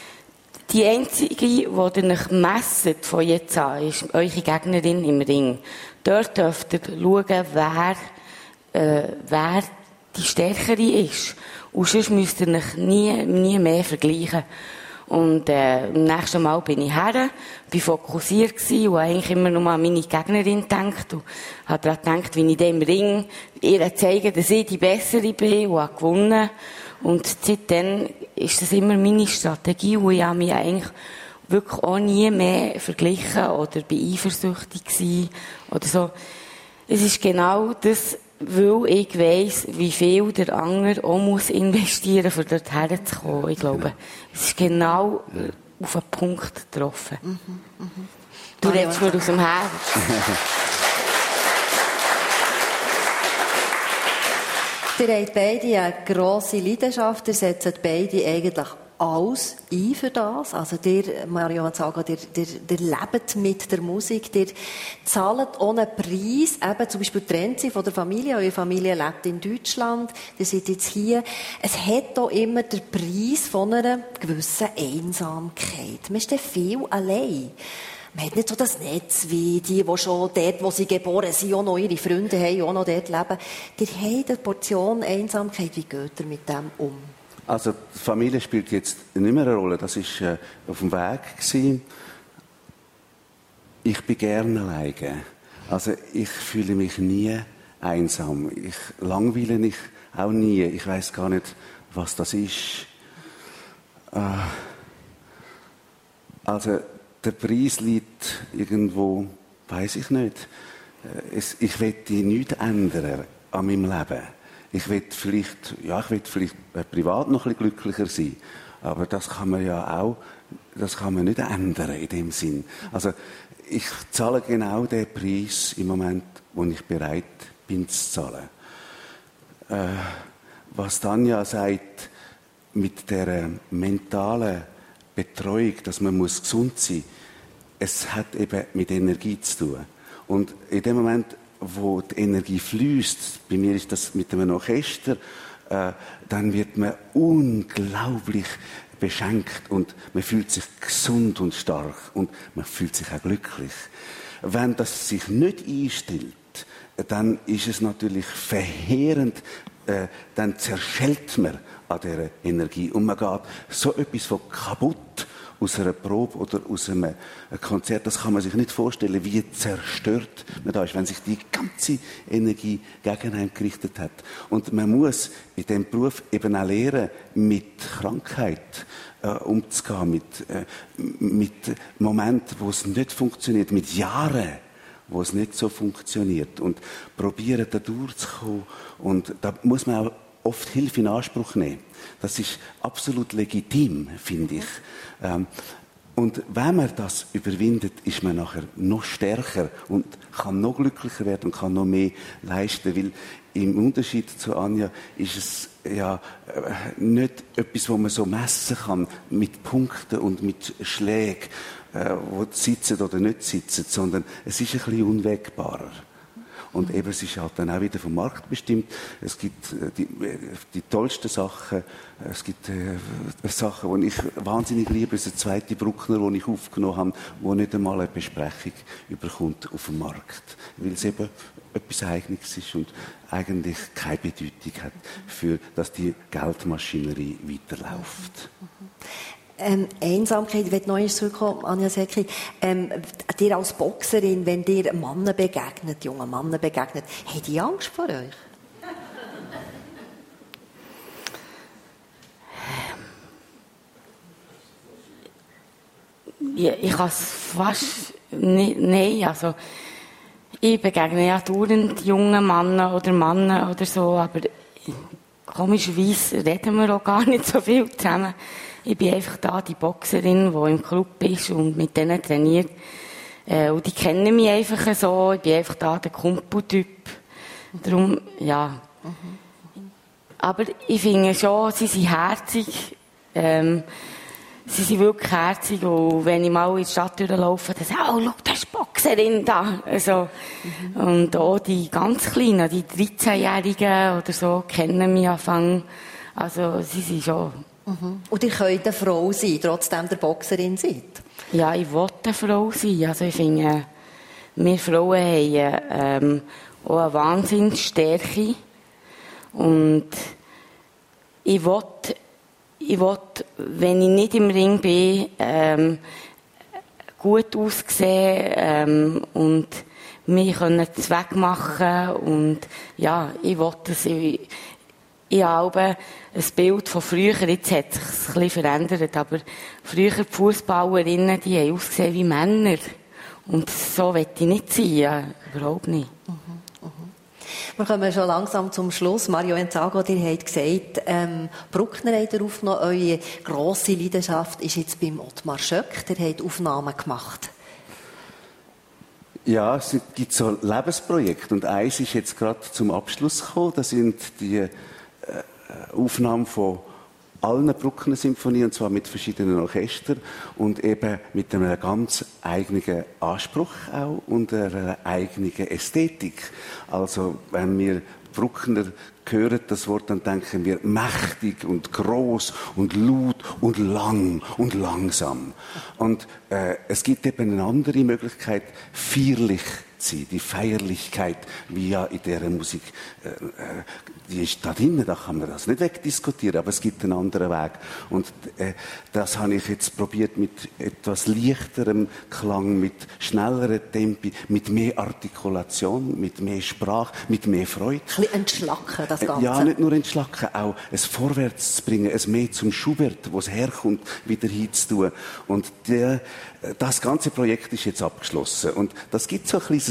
Die einzige, die ihr euch messet von jetzt an, ist eure Gegnerin im Ring. Dort dürft ihr schauen, wer, äh, wer die Stärkere ist. Und sonst müsst ihr euch nie, nie mehr vergleichen. Und äh, am nächsten Mal bin ich her, bin fokussiert gewesen und eigentlich immer nur an meine Gegnerin gedacht und habe daran gedacht, wie ich dem Ring ihr zeige, dass ich die Bessere bin und habe gewonnen. Und seitdem ist das immer meine Strategie und ich habe mich eigentlich wirklich auch nie mehr verglichen oder bin eifersüchtig gewesen oder so. Es ist genau das, weil ich weiss, wie viel der andere auch muss investieren muss, um dort herzukommen. Ich glaube, es ist genau auf einen Punkt getroffen. Mhm, mhm. Du redest mir aus dem Herz. Ihr habt beide eine grosse Leidenschaft, ihr setzt beide eigentlich alles ein für das. Also, ihr, Mario Gonzaga, ihr, ihr, ihr lebt mit der Musik, ihr zahlt ohne Preis, eben zum Beispiel trennt sie von der Familie, eure Familie lebt in Deutschland, ihr seid jetzt hier. Es hat auch immer den Preis von einer gewissen Einsamkeit. Man ist dann viel allein. Man hat nicht so das Netz wie die, die schon dort, wo sie geboren sind, auch noch ihre Freunde haben, auch noch dort leben. Ihr habt eine Portion Einsamkeit. Wie geht ihr mit dem um? Also, die Familie spielt jetzt nicht mehr eine Rolle. Das war äh, auf dem Weg gewesen. Ich bin gerne alleine. Also, ich fühle mich nie einsam. Ich langweile mich auch nie. Ich weiss gar nicht, was das ist. Äh, also, der Preis liegt irgendwo, weiss ich nicht. Äh, es, ich will nichts ändern an meinem Leben. Ich will vielleicht, ja, ich will vielleicht privat noch ein bisschen glücklicher sein. Aber das kann man ja auch, das kann man nicht ändern in dem Sinn. Also, ich zahle genau den Preis im Moment, wo ich bereit bin zu zahlen. Äh, was Tanja sagt, mit der mentalen Betreuung, dass man muss gesund sein muss, es hat eben mit Energie zu tun. Und in dem Moment, wo die Energie fließt, bei mir ist das mit einem Orchester, äh, dann wird man unglaublich beschenkt und man fühlt sich gesund und stark und man fühlt sich auch glücklich. Wenn das sich nicht einstellt, dann ist es natürlich verheerend, äh, dann zerschellt man an dieser Energie und man geht so etwas von kaputt aus einer Probe oder aus einem Konzert. Das kann man sich nicht vorstellen, wie zerstört man da ist, wenn sich die ganze Energie gegen einen gerichtet hat. Und man muss in diesem Beruf eben auch lernen, mit Krankheit äh, umzugehen, mit, äh, mit Momenten, wo es nicht funktioniert, mit Jahren, wo es nicht so funktioniert. Und probieren, da durchzukommen. Und da muss man auch oft Hilfe in Anspruch nehmen. Das ist absolut legitim, finde ich. Ähm, und wenn man das überwindet, ist man nachher noch stärker und kann noch glücklicher werden und kann noch mehr leisten. Weil im Unterschied zu Anja ist es ja äh, nicht etwas, wo man so messen kann mit Punkten und mit Schlägen, äh, wo sitzen oder nicht sitzen, sondern es ist ein bisschen unwägbarer. Und eben, es ist halt dann auch wieder vom Markt bestimmt. Es gibt äh, die, die tollsten Sachen. Es gibt äh, Sachen, die ich wahnsinnig liebe. Es ist eine zweite Bruckner, die ich aufgenommen habe, die nicht einmal eine Besprechung überkommt auf dem Markt. Weil es eben etwas Eigenes ist und eigentlich keine Bedeutung hat, für, dass die Geldmaschinerie weiterläuft. Ähm, Einsamkeit, ich möchte noch einmal zurückkommen, Anja Säckli. Ähm, dir als Boxerin, wenn dir Männer begegnet, junge Männer begegnet, haben die Angst vor euch? Ja, ich kann es fast nicht, nein, also ich begegne ja dauernd jungen Männern oder Männern oder so, aber komischerweise reden wir auch gar nicht so viel zusammen. Ich bin einfach da die Boxerin, die im Club ist und mit denen trainiert. Äh, und die kennen mich einfach so. Ich bin einfach da der Kumpeltyp. Darum, ja. Mhm. Aber ich finde schon, sie sind herzig. Ähm, sie sind wirklich herzig. Und wenn ich mal in die Stadt durchlaufe, dann sage ich, oh, schau, da ist die Boxerin da. Also, mhm. Und auch die ganz Kleinen, die dreizehnjährigen oder so, kennen mich anfangen. Also, sie sind schon... Mhm. Und ihr könnt eine Frau sein, trotzdem der Boxerin seid? Ja, ich will eine Frau sein. Also ich finde, wir Frauen haben ähm, auch eine Wahnsinnsstärke. Und ich will, ich will, wenn ich nicht im Ring bin, ähm, gut aussehen ähm, und mich können Zweck machen. Und ja, ich will das... Ich, Ich habe ein Bild von früher, jetzt hat es sich ein bisschen verändert, aber früher die Fußballerinnen, die haben ausgesehen wie Männer. Und so will ich nicht sein, ja, überhaupt nicht. Mhm, mhm. Wir kommen schon langsam zum Schluss. Mario Enzago, ihr habt gesagt, ähm, Bruckner hat aufgenommen, eure grosse Leidenschaft ist jetzt beim Ottmar Schöck, der hat Aufnahmen gemacht. Ja, es gibt so Lebensprojekte und eins ist jetzt gerade zum Abschluss gekommen, das sind die Aufnahmen von allen Bruckner-Symphonien, und zwar mit verschiedenen Orchestern und eben mit einem ganz eigenen Anspruch auch und einer eigenen Ästhetik. Also, wenn wir Bruckner hören, das Wort, dann denken wir mächtig und groß und laut und lang und langsam. Und äh, es gibt eben eine andere Möglichkeit, feierlich zu sein, die Feierlichkeit, wie ja in dieser Musik, äh, die ist da drinnen, da kann man das nicht wegdiskutieren, aber es gibt einen anderen Weg. Und äh, das habe ich jetzt probiert mit etwas leichterem Klang, mit schnellerem Tempi, mit mehr Artikulation, mit mehr Sprache, mit mehr Freude. Ein bisschen entschlacken, das Ganze. Ja, nicht nur entschlacken, auch es vorwärts zu bringen, es mehr zum Schubert, wo es herkommt, wieder hinzutun. Und der, das ganze Projekt ist jetzt abgeschlossen. Und das gibt so ein kleines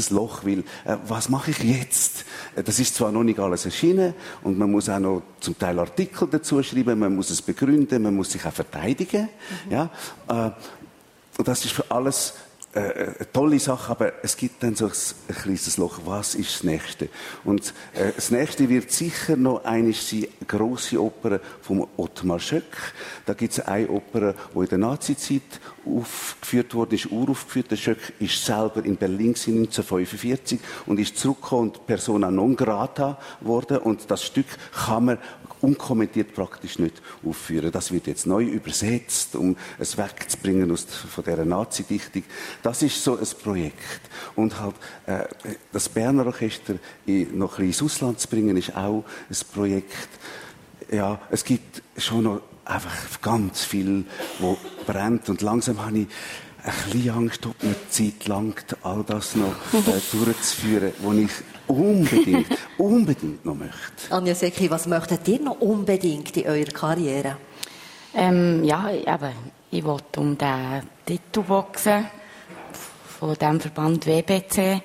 riesiges Loch, weil, äh, was mache ich jetzt? Das ist zwar noch nicht alles erschienen und man muss auch noch zum Teil Artikel dazu schreiben, man muss es begründen, man muss sich auch verteidigen. Mhm. Ja, äh, und das ist für alles äh, eine tolle Sache, aber es gibt dann so ein, ein kleines Loch. Was ist das Nächste? Und äh, das Nächste wird sicher noch eine sein, grosse Oper von Ottmar Schöck. Da gibt es eine Oper, die in der Nazizeit aufgeführt wurde, ist uraufgeführt. Der Schöck ist selber in Berlin neunzehnhundertfünfundvierzig und ist zurückgekommen und Persona non grata geworden. Und das Stück kann man unkommentiert praktisch nicht aufführen. Das wird jetzt neu übersetzt, um es wegzubringen aus, von dieser Nazi-Dichtung. Das ist so ein Projekt. Und halt, äh, das Berner Orchester in, noch ein bisschen ins Ausland zu bringen, ist auch ein Projekt. Ja, es gibt schon noch einfach ganz viel, wo brennt. Und langsam habe ich ein bisschen Angst, ob mir die Zeit langt, all das noch äh, durchzuführen, was ich unbedingt, unbedingt noch möchte. Anja Secki, was möchtet ihr noch unbedingt in eurer Karriere? Ähm, ja, eben, ich wollte um den Titel boxen von dem Verband W B C.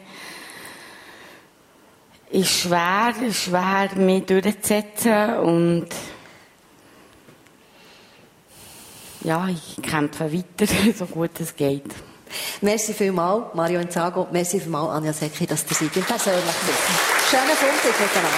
Ist schwer, schwer, mich durchzusetzen und ja, ich kämpfe weiter, so gut es geht. Merci vielmals, Mario Inzago. Merci vielmals, Anja Secki, dass ihr seid im persönlichen Wissen. Schönen Sonntag miteinander.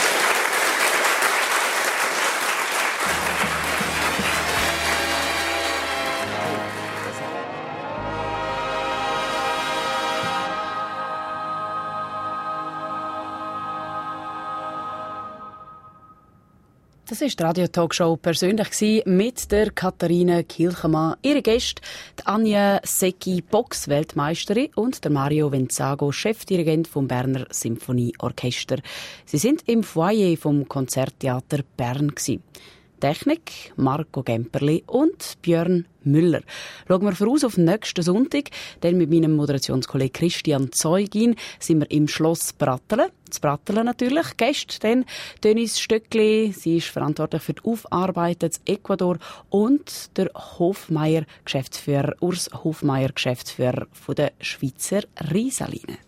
Das war die Radio-Talkshow persönlich mit der Katharina Kilchemann. Ihre Gäste, die Anja Secki, Box-Weltmeisterin, und der Mario Venzago, Chefdirigent vom Berner Symphonieorchester. Sie sind im Foyer vom Konzerttheater Bern gewesen. Technik Marco Gemperli und Björn Müller. Schauen wir voraus auf nächsten Sonntag, denn mit meinem Moderationskollegen Christian Zeugin sind wir im Schloss Brattelen. Das Brattelen natürlich. Gäste dann Dennis Stöckli, sie ist verantwortlich für die Aufarbeitung des Ecuador, und der Hofmeier, Geschäftsführer, Urs Hofmeier, Geschäftsführer von der Schweizer Risaline.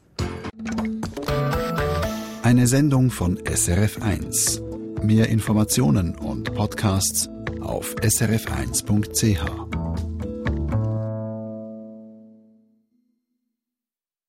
Eine Sendung von S R F eins. Mehr Informationen und Podcasts auf s r f eins punkt c h.